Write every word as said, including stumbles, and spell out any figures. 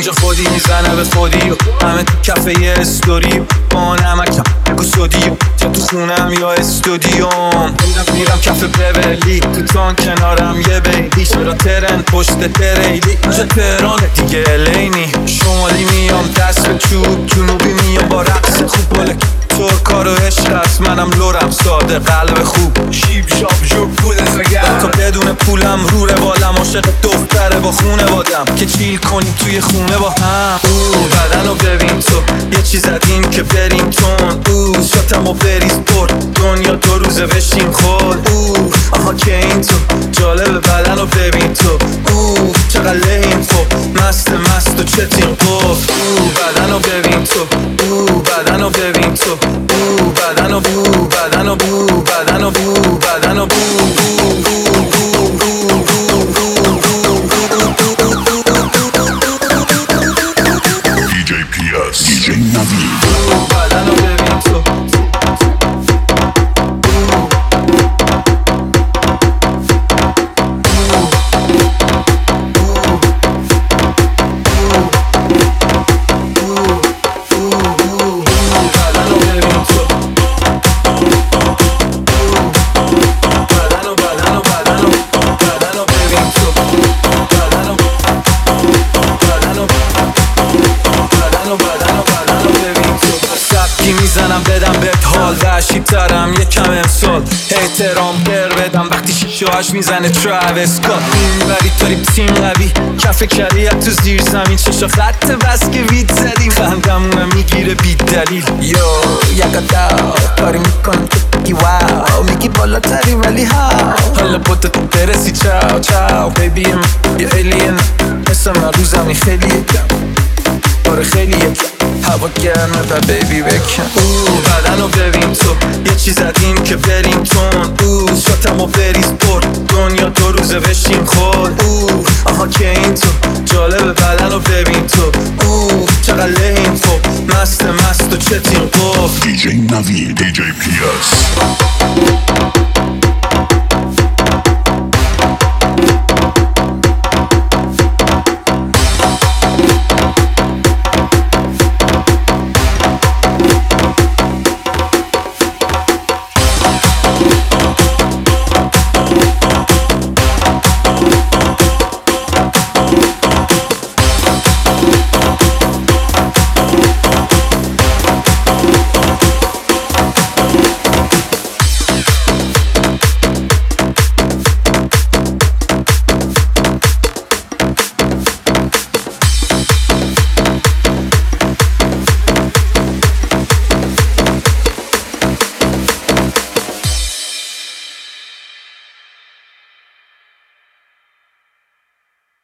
اینجا خودی میزنه به خودی و همه تو کفه یه استوری و با نمکم بگو سودی و یا تو خونم یا استودیوم. میرم میرم کف ببرلی تو تان کنارم یه بیلی، چرا ترن پشت تریلی اینجا تهرانه دیگه الینی. شمالی میام دست به چوب، جنوبی میام با رقص خوب. بله ترکا رو عشق است، منم لورم ساده قلب خوب. شیب شاب جو پول سگر تا بدون پولم رو روالم، عاشق دختره با خونه بادم که چیل کنیم توی خونه با هم. او بدن رو ببین تو یه چیز زدیم که بریم تون. او شاتم و بریز پر دنیا دو روزه بشیم خود. او آها که این تو جالب بدن رو ببین تو. او چقدر لحیم خب مست مست و چتیم قف. او بدن رو ببین تو، او بدن رو ببین تو. او بدن و بو بدن و بو بدن و بو بدن و بو دی جی پی اس دی جی نوید. بدن رو ببین تو. میزنم بدم بهت حال وحشی ترم یکم امسال. احترام بر بدم وقتی شیشهاش میزنه تراویس اسکات. این وری داریم تیم قوی کف کریت تو زیر زمین، چشا خط بس که وید زدیم خندمونه میگیره بی دلیل. یو یکا داو کاری میکنم که بگی واو، میگی بالاتری ولی ها حالا با تو برسی چاو چاو بیبی یه ایلین مثل من رو زمین خیلی یکم آره خیلی یکم هوا گرمه و بیبی بکن. او بدن رو ببین تو یه چیز زدیم که بریم تون. او شاتم و بریز پر دنیا دو روزه بشیم خود. او آها که این تو جالب بدن رو ببین تو. او چقدر لحیم خب مست مست و چتیم قف. دی جی نوید دی جی پی اس.